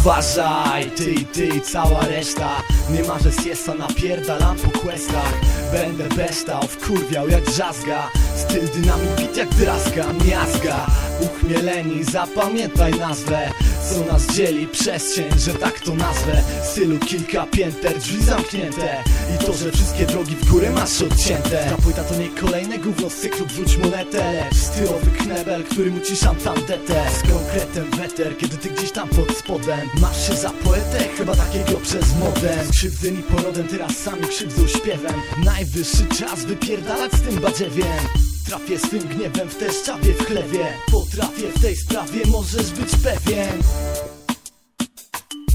Uważaj, ty i ty i cała reszta. Nie marzę siesta, napierdalam po questach. Będę beształ, wkurwiał jak drzazga. Styl dynamik, bit jak draska, miazga. Uchmieleni, zapamiętaj nazwę. Co nas dzieli, przestrzeń, że tak to nazwę. W stylu kilka pięter, drzwi zamknięte. I to, że wszystkie drogi w górę masz odcięte. Ta płyta to nie kolejne gówno z cyklu wrzuć monetę, lecz stylowy knebel, którym uciszam tandetę. Z konkretem weter, kiedy ty gdzieś tam pod spodem. Masz się za poetę, chyba takiego przez modem. Krzywdzeni porodem, teraz sami krzywdzą śpiewem. Najwyższy czas wypierdalać z tym badziewiem. Trafię swym gniewem w te szczawie w chlewie. Potrafię w tej sprawie, możesz być pewien.